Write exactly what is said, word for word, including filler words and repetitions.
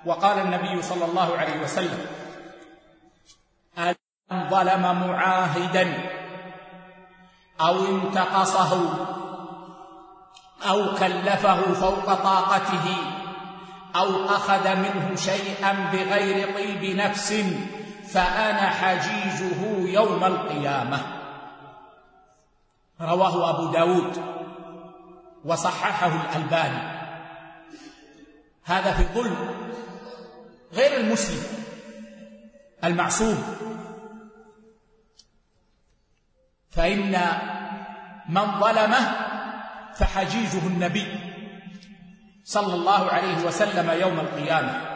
وقال النبي صلى الله عليه وسلم: أن ظلم معاهدا أو انتقصه أو كلفه فوق طاقته أو أخذ منه شيئا بغير طيب نفس فأنا حجيجه يوم القيامة. رواه أبو داود وصححه الألباني. هذا في ظلم غير المسلم المعصوم، فإن من ظلمه فحجيجه النبي صلى الله عليه وسلم يوم القيامة.